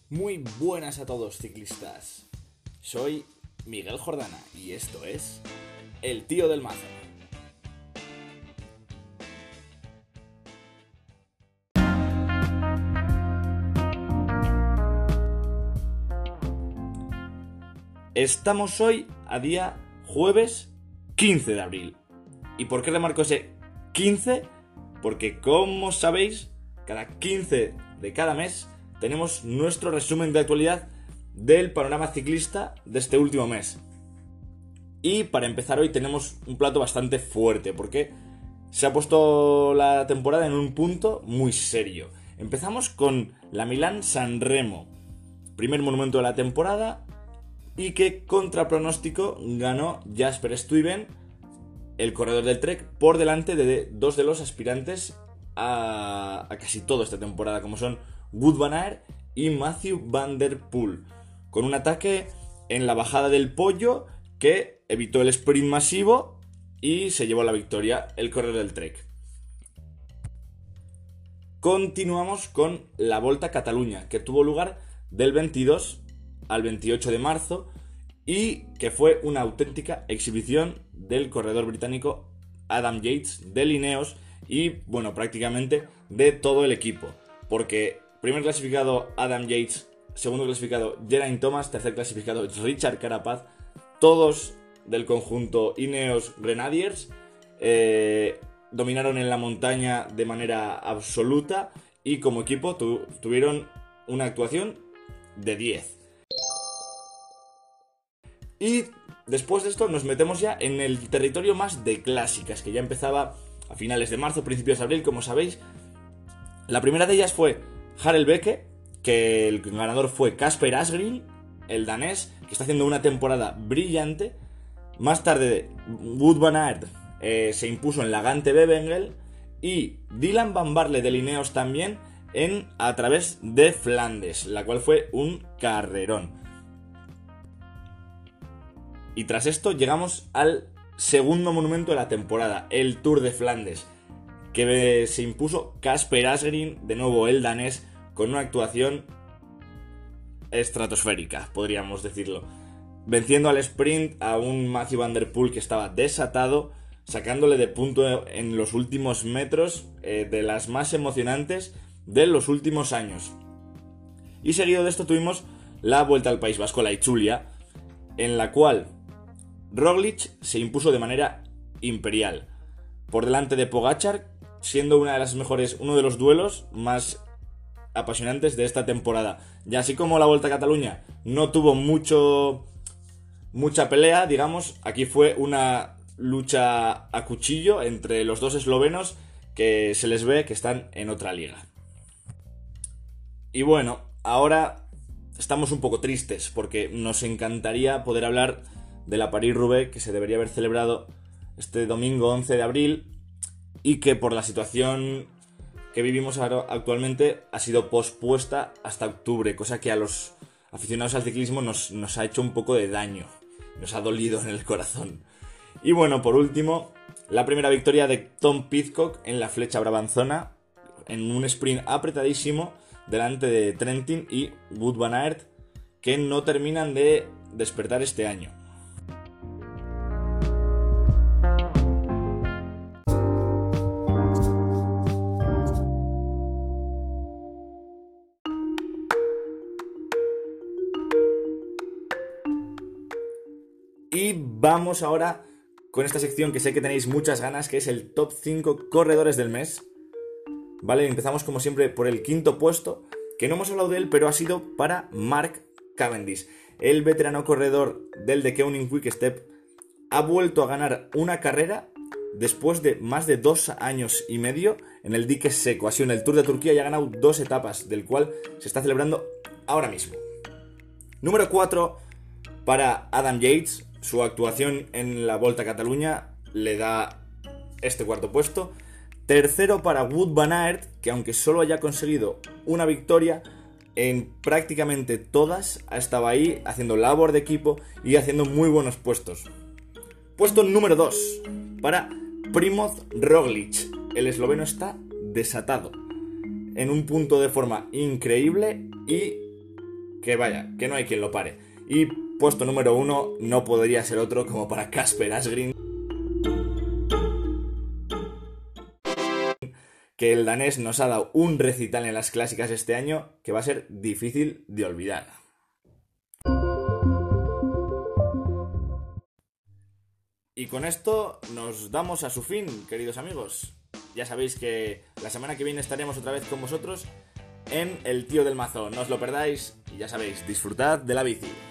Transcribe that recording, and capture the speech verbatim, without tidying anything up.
Muy buenas a todos, ciclistas. Soy Miguel Jordana y esto es El Tío del Mazo. Estamos hoy a día jueves quince de abril. ¿Y por qué remarco ese quince? Porque, como sabéis, cada quince de cada mes tenemos nuestro resumen de actualidad del panorama ciclista de este último mes. Y para empezar hoy tenemos un plato bastante fuerte, porque se ha puesto la temporada en un punto muy serio. Empezamos con la Milán-San Remo, primer monumento de la temporada, y que contra pronóstico ganó Jasper Stuyven, el corredor del Trek, por delante de dos de los aspirantes a, a casi todo esta temporada, como son Wout van Aert y Mathieu van der Poel, con un ataque en la bajada del Pollo que evitó el sprint masivo y se llevó la victoria el corredor del Trek. Continuamos con la Volta a Cataluña, que tuvo lugar del veintidós al veintiocho de marzo y que fue una auténtica exhibición del corredor británico Adam Yates, de Ineos y, bueno, prácticamente de todo el equipo, porque primer clasificado Adam Yates, segundo clasificado Geraint Thomas, tercer clasificado Richard Carapaz, todos del conjunto Ineos Grenadiers, eh, dominaron en la montaña de manera absoluta y como equipo tu, tuvieron una actuación de diez. Y después de esto nos metemos ya en el territorio más de clásicas, que ya empezaba a finales de marzo, principios de abril, como sabéis. La primera de ellas fue Harelbeke, que el ganador fue Kasper Asgreen, el danés, que está haciendo una temporada brillante. Más tarde, Wout van Aert eh, se impuso en la Gante-Wevelgem y Dylan van Baarle de Ineos también en a través de Flandes, la cual fue un carrerón. Y tras esto llegamos al segundo monumento de la temporada, el Tour de Flandes, que se impuso Kasper Asgreen, de nuevo el danés, con una actuación estratosférica, podríamos decirlo, venciendo al sprint a un Mathieu van der Poel que estaba desatado, sacándole de punto en los últimos metros, eh, de las más emocionantes de los últimos años. Y seguido de esto tuvimos la Vuelta al País Vasco, la Itzulia, en la cual Roglic se impuso de manera imperial, por delante de Pogačar, siendo una de las mejores, uno de los duelos más apasionantes de esta temporada. Y así como la Volta a Cataluña no tuvo mucho mucha pelea, digamos, aquí fue una lucha a cuchillo entre los dos eslovenos que se les ve que están en otra liga. Y bueno, ahora estamos un poco tristes porque nos encantaría poder hablar de la París-Roubaix, que se debería haber celebrado este domingo once de abril y que por la situación que vivimos ahora actualmente ha sido pospuesta hasta octubre, cosa que a los aficionados al ciclismo nos, nos ha hecho un poco de daño, nos ha dolido en el corazón. Y bueno, por último, la primera victoria de Tom Pidcock en la Flecha Brabanzona, en un sprint apretadísimo delante de Trentin y Wout van Aert, que no terminan de despertar este año. Y vamos ahora con esta sección que sé que tenéis muchas ganas, que es el top cinco corredores del mes. Vale, empezamos como siempre por el quinto puesto, que no hemos hablado de él, pero ha sido para Mark Cavendish. El veterano corredor del De Koning Quick-Step ha vuelto a ganar una carrera después de más de dos años y medio en el dique seco. Ha sido en el Tour de Turquía y ha ganado dos etapas, del cual se está celebrando ahora mismo. Número cuatro para Adam Yates. Su actuación en la Volta a Cataluña le da este cuarto puesto. Tercero para Wout van Aert, que aunque solo haya conseguido una victoria, en prácticamente todas ha estado ahí haciendo labor de equipo y haciendo muy buenos puestos. Puesto número dos para Primoz Roglic. El esloveno está desatado, en un punto de forma increíble y que vaya, que no hay quien lo pare. Y puesto número uno no podría ser otro como para Kasper Asgreen, que el danés nos ha dado un recital en las clásicas este año que va a ser difícil de olvidar. Y con esto nos damos a su fin, queridos amigos. Ya sabéis que la semana que viene estaremos otra vez con vosotros en El Tío del Mazo. No os lo perdáis y ya sabéis, disfrutad de la bici.